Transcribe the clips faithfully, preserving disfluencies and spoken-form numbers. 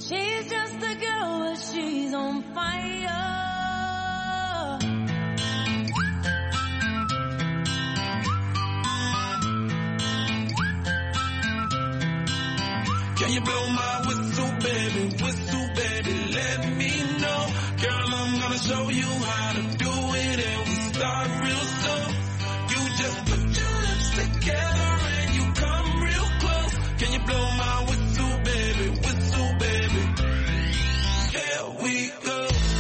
She's just a girl, but she's on fire. Can you blow my whistle, baby, whistle, baby, let me know. Girl, I'm gonna show you how to do it, and we start real slow. You just put your lips together and you come real close. Can you blow my whistle, baby, whistle, baby? Here we go.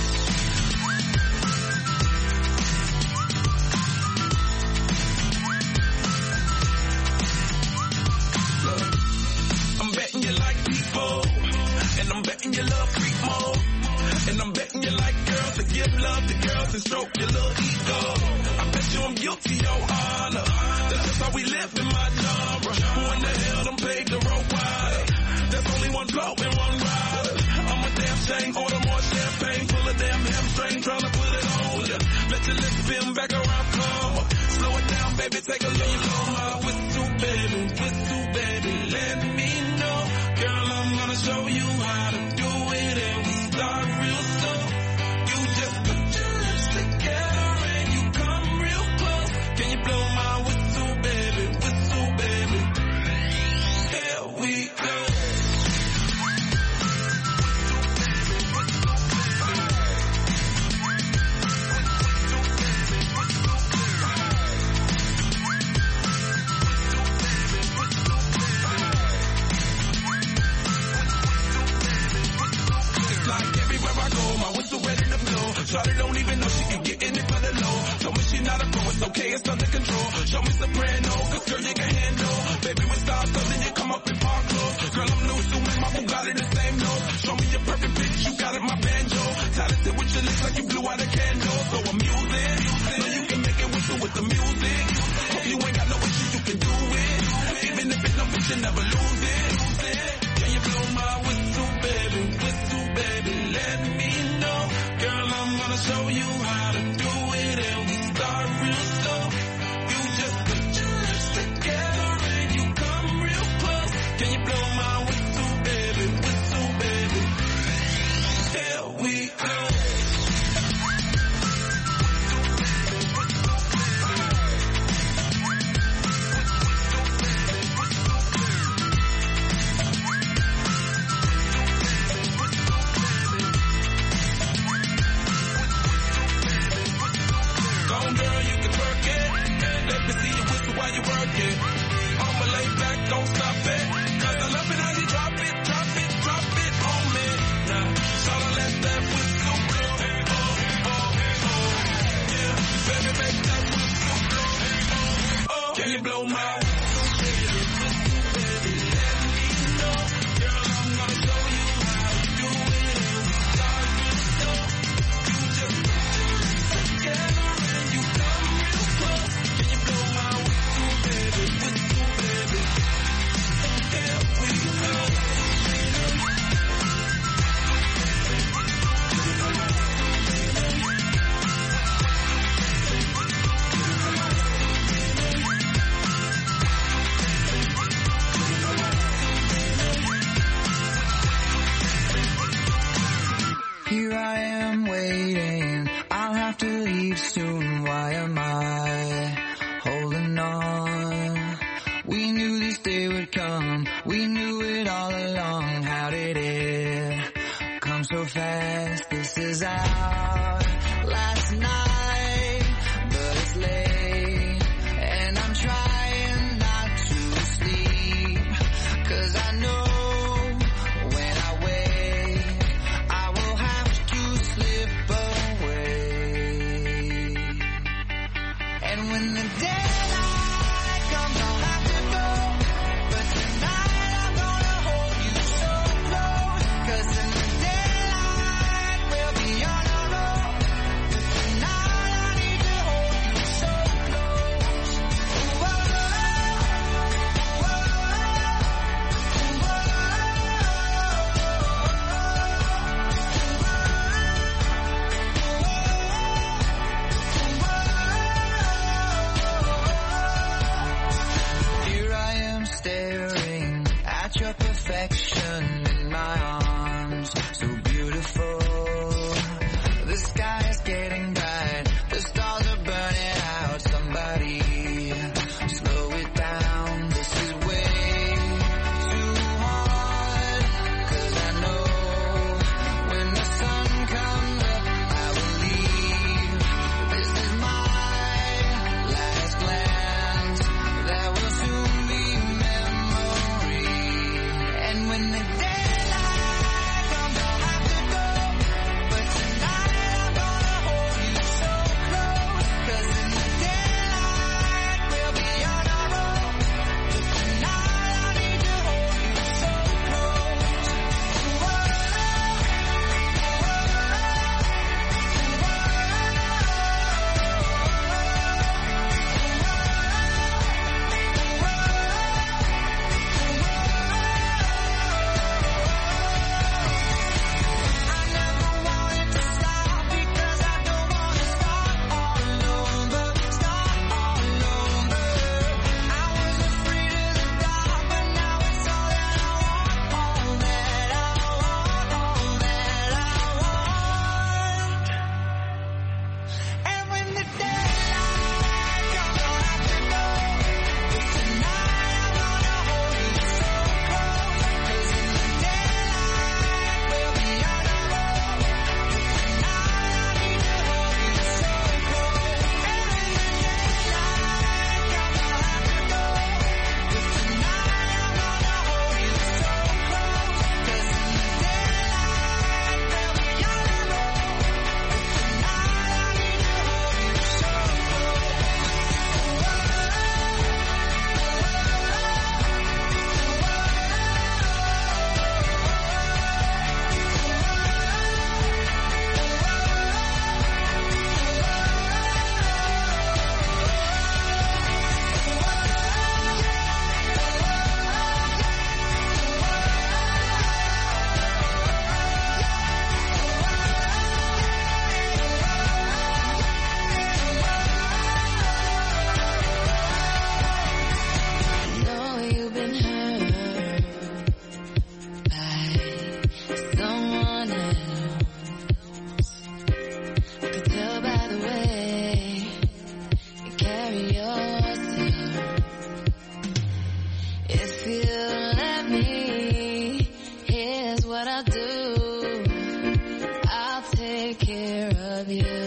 I'm betting you like people, and I'm betting you love freak mode, and I'm betting you like girls to give love to girls and stroke your little ego. I bet you I'm guilty, your honor. That's just how we live in my genre. Who in the hell done paved the road wider? There's only one blow and one rider. I'm a damn shame, order more champagne, full of damn hamstring, trying to put it on ya. Let your lips spin back around, come on. Slow it down, baby, take a little blow my whistle, baby, whistle, baby, let me know. Girl, I'm gonna show you how to do it, and we start real slow. You just put your lips together and you come real close. Can you blow my whistle, baby, whistle, baby? Here we go. Shawty don't even know she can get in it for the low. Told me she not a pro, it's okay, it's under control. Show me soprano, cause girl you can handle. Baby with stars, so then you come up in park clothes. Girl I'm new, so man, my Bugatti the same nose. Show me your perfect pitch, you got it, my banjo. Talented with your lips like you blew out a candle. So I'm using, know you can make it whistle with the music. Hope you ain't got no issues, you can do it. Even if it's no bitch, you never lose it. Can you blow my whistle, baby, whistle, baby, let me know. Girl, I'm gonna show you how to do it, and we start real slow. You just put your lips together and you come real close. Can you blow my whistle, baby, whistle, baby? Here we go. While you work it, I'ma lay back, don't stop it. Cause I love it how you drop it, drop it, drop it on me. Now, so don't let that whistle blow. Oh, oh, oh, yeah. Baby, make that whistle blow. Oh, oh. Can you blow my whistle, baby, whistle, baby, let me know. Girl, I'm gonna show you how to do it, and we start real slow. You just put your lips together and you come real close. Can you blow my whistle, baby, whistle, baby? Here we go. Here I am waiting, I'll have to leave soon, why am I holding on? We knew this day would come, we knew it all along. How did it come so fast? This is our last night, but it's late, and I'm trying not to sleep, cause I know when I wake, I will have to slip away. And when the daylight comes, I'll have to go, but tonight I'm gonna hold you so close, cause in the daylight we'll be on our own, but tonight I need to hold you so close. Whoa, Here I am staring at your perfection in my arms. sounds so beautiful. The sky is getting bright, the stars are burning out. Somebody slow it down, this is way too hard. Cause I know when the sun comes up I will leave. This is my last glance, that will soon be memory. And when the daylight comes I'll have to go, but tonight I'm gonna hold you so close. Cause in the daylight we'll be on our own, but tonight I need to hold you so close. Whoa, I never wanted to stop because I don't wanna start all over, start all over. I was afraid of the dark, but now it's all that I want, all that I want, all that I want. And when the daylight comes I'll have to go, but tonight I'm gonna hold you so close. Cause in the daylight we'll be on our own, but tonight I need to hold you so close. And when the daylight comes I'll have to go, but tonight I'm gonna hold you so close. Cause in the daylight we'll be on our own, but tonight I need to hold you so know you've been hurt by someone else. I could tell by the way you carry yourself. If you let me, here's what I'll do. I'll take care of you.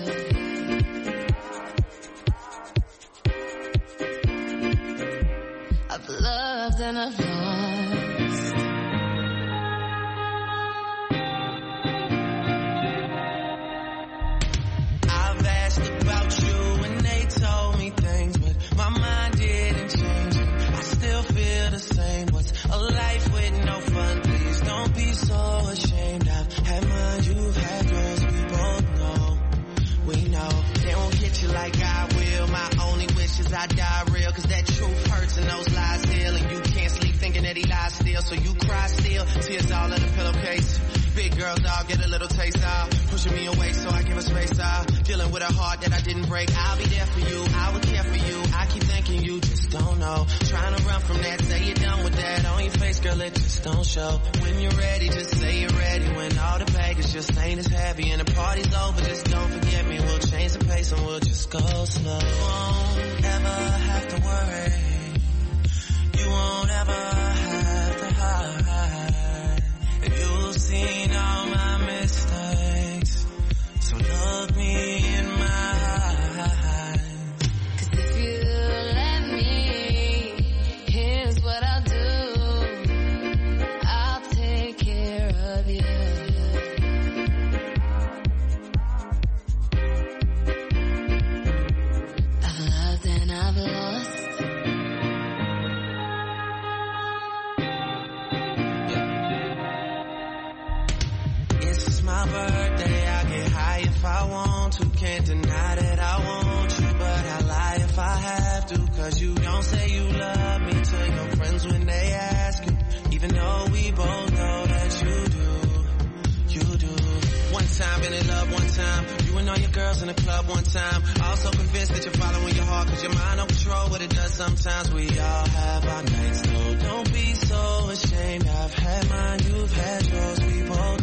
I've loved and I've lost. I've asked about you and they told me things, but my mind didn't change. I still feel the same. What's a life with no fun? Please don't be so ashamed. I've had mine, you've had yours. We both know, we know. They won't get you like I will. My only wish is I die real, cause that truth hurts and those lies heal. And you can't sleep thinking that he lies still, so you cry still. Tears all in the pillowcase. Big girl dog, get a little taste out. Pushing me away so I give her space out. Dealing with a heart that I didn't break. I'll be there for you, I will care for you. I keep thinking you just don't know. Trying to run from that, say you're done with that. On your face, girl, it just don't show. When you're ready, just say you're ready. When all the baggage just ain't as heavy and the party's over, just don't forget me. We'll change the pace and we'll just go slow. You won't ever have to worry. You won't ever have to hide. You've seen all my mistakes, so look me in my eyes. Cause if you let me, here's what I'll do. I'll take care of you. I've loved and I've lost. It's my birthday, I get high if I want to. Can't deny that I want you, but I lie if I have to. Cause you don't say you love me to your friends when they ask you, even though we both know that you do, you do. One time been in love, one time you and all your girls in the club one time. Also convinced that you're following your heart, cause your mind don't control what it does sometimes. We all have our nights, so don't be so ashamed. I've had mine, you've had yours, we both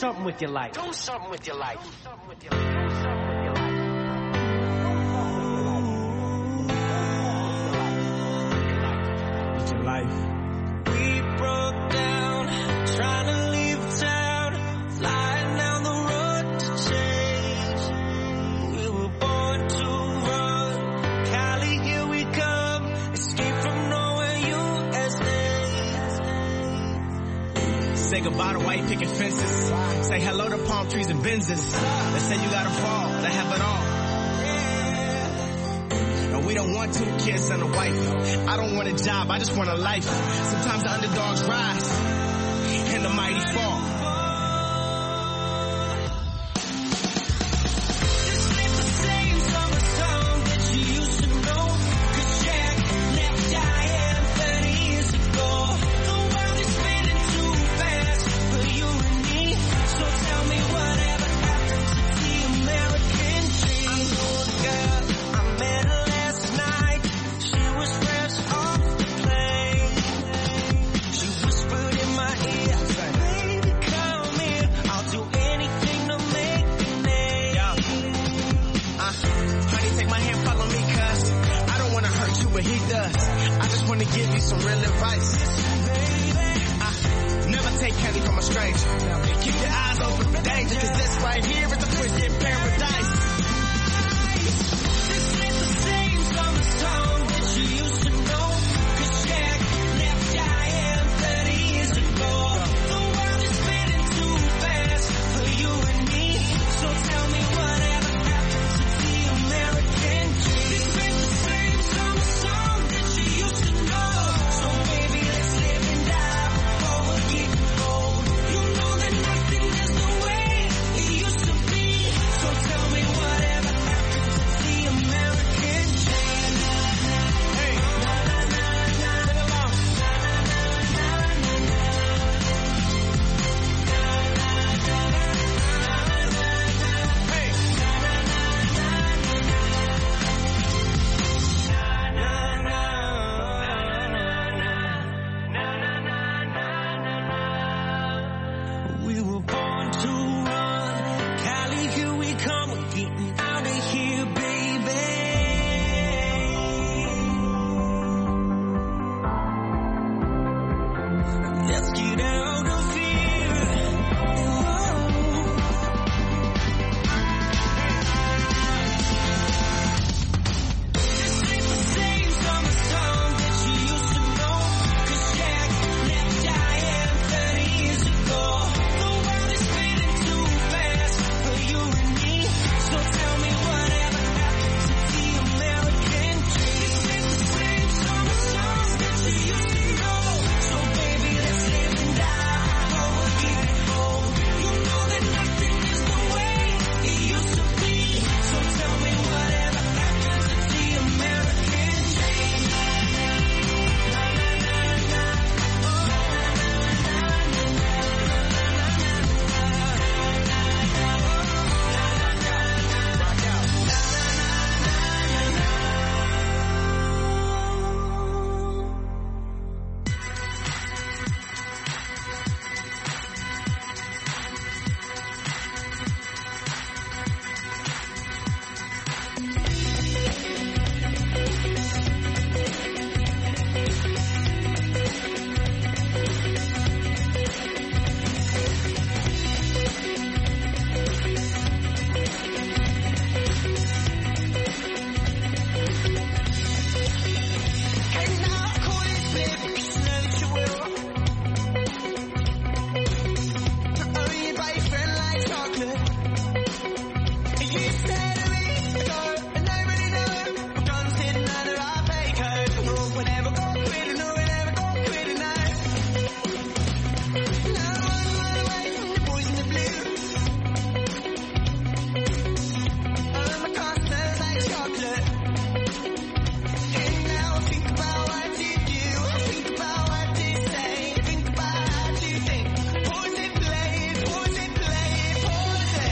something with your life. Do something with your life. Do something with your life. With your life. We broke down, trying to leave town, flying down the road to change. We were born to run, Cali, here we come, escape from nowhere, U S A. Say goodbye to white picket fences. Say hello to palm trees and Benzes. They say you gotta fall, they have it all. No, we don't want two kids and a wife. I don't want a job, I just want a life. Sometimes the underdogs rise and the mighty fall. This ain't the same summer song that you used to know. 'Cause Jack left Diane thirty years ago. The world is spinning too fast for you and me. So tell me whatever happened to the American dream. I know a girl, I met her last night. She was fresh off the plane. She whispered in my ear, baby, come here. I'll do anything to make you name. Yeah. Uh, honey, take my hand, follow me, cuz I don't wanna hurt you, but he does. I just wanna give you some real advice. Uh, never take candy from a stranger. Keep your eyes open for danger, cause this right here is the freaking paradise. This ain't the same summer song that you used to know. 'Cause Jack left Diane thirty years ago. The world is spinning too fast for you and me. So tell me whatever happened to the American dream. This ain't the same summer song that you used to know. So baby, let's live and die before we're getting old. You know that nothing is the way it used to be. So tell me whatever happened to the American dream. Hey, na na na na, sing along. Na na na na na na. Na na na na na na. Hey, na na na na na na. Na na na. We were born to run, Cali, here we come, we're getting out of here, baby. Let's get out of here. Whoa. This ain't the same summer song that you used to know. 'Cause Jack left Diane thirty years ago. The world is spinning too fast for you and me. So tell me whatever happened to the American dream. This ain't the same summer song that you used to know. So baby, let's live and die before we're getting old. You know that nothing is the way it used to be. So tell me whatever happened to the American dream. Na na na na. Oh, na na na na na. Hey, now call it flip, 'cause know that you will. Oh, your boyfriend likes chocolate. You said a week ago, and nobody knows. I'm gonna sit another I pay code. Oh, we're never gonna quit, no, we're never gonna quit tonight. No one run away from the boys in the blue. Oh, my car smells like chocolate. And now I think about what to do. I think about what to say. Think about how to think. Pause it, play it, pause it, play it, pause it.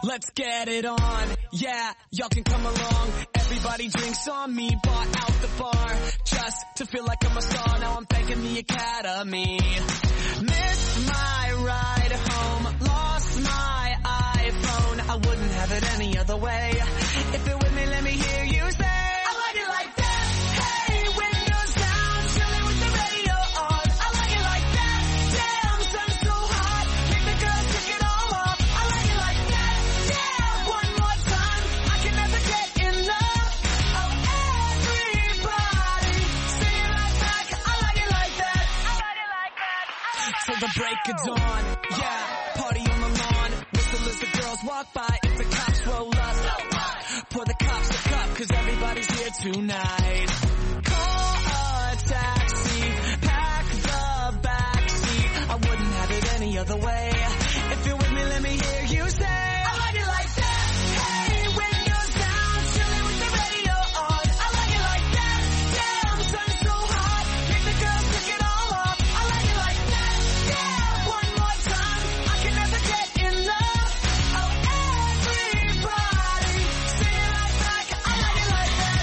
Let's get it on, yeah, y'all can come along. Everybody drinks on me, bought out the bar, just to feel like I'm a star. Now I'm thanking the Academy. Missed my ride home, lost my iPhone. I wouldn't have it any other way. If you're with me, let me hear you say, I like it like that. Hey, windows down, chilling with the radio on. I like it like that. Damn, sun's so hot, make the girls take it all off. I like it like that. Yeah, one more time, I can never get enough. Oh, everybody, sing it right back. I like it like that. I like it like that. Till the break of dawn, yeah, party on the lawn. Whistle as the girls walk by, if the cops roll up. Pour the cops a cup, cause everybody's here tonight. Call a taxi, pack the backseat. I wouldn't have it any other way. If you're with me, let me hear you say, I like it like that. Hey, windows down, chilling with the radio on. I like it like that. Damn, sun's so hot, make the girls take it all off. I like it like that. Yeah, one more time, I can never get enough. Oh, everybody, sing it right back. I like it like that.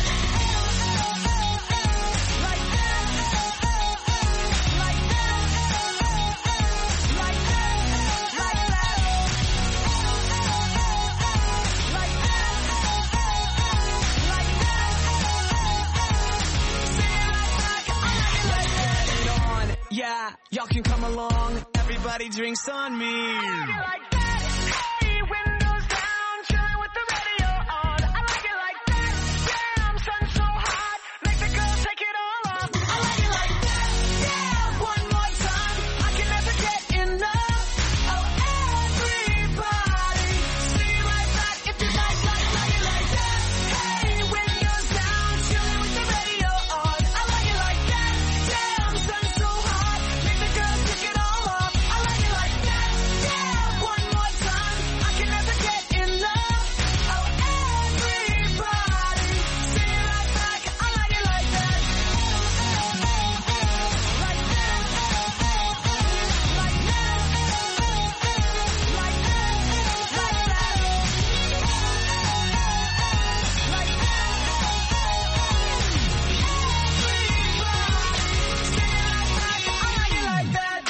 Like that. Like that. Like that. Like that. Like that. Like that. Sing it right back. I like it like that. Get it on. Yeah, y'all can come along. Everybody drinks on me. I like it like that. Hey, windows down, chilling with the radio on. I like it like that. Damn, sun's so hot, make the girls take it all off. I like it like that. Yeah, one more time, I can never get enough. Oh, everybody, sing it right back if you like, like, like it like that. Hey, windows down, chilling with the radio on. I like it like that. Damn, sun's so hot, make the girls take it all off. I like it like that. Yeah, one more time, I can never get enough. Oh, everybody, sing it right back. I like it like that. Like that. Like that. Like that. Like that. Like that. Everybody, sing it right back. I like it like that.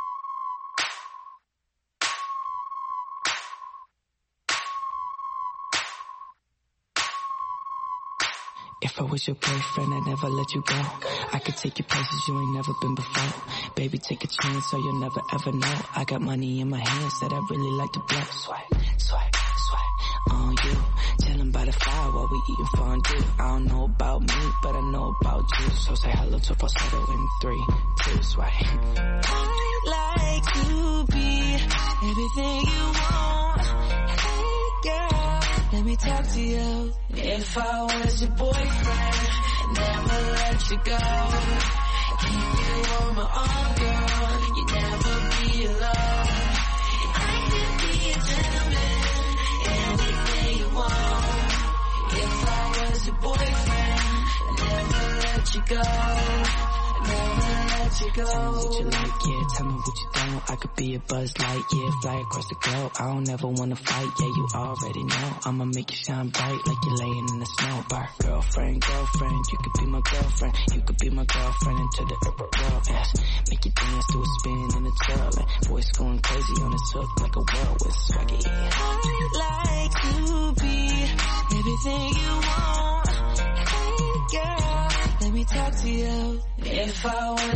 If I was your boyfriend, I'd never let you go. I could take you places you ain't never been before. Baby, take a chance so you'll never ever know. I got money in my hands that I really like to blow. Swag, swag, swag on you. Chilling by the fire while we eating fondue. I don't know about me, but I know about you. So say hello to falsetto in three, two, swag. I'd like to be everything you want. Hey girl, let me talk to you. If I was your boyfriend, never let you go. Keep you on my arm, girl. You never be alone. I can be a gentleman, anything you want. If I was your boyfriend, never let you go. Never let you go. Tell me what you like, yeah. Tell me what you don't. I could be a Buzz Light, yeah. Fly across the globe. I don't ever wanna fight, yeah. You already know. I'ma make you shine bright like you're laying in the snow. Bar. Girlfriend, girlfriend, you could be my girlfriend. You could be my girlfriend into the upper world. Yes. Make you dance to a spin and a twirl. And boys going crazy on this hook like a whirlwind swaggy. I'd like to be everything you want. Hey girl, let me talk to you. If I was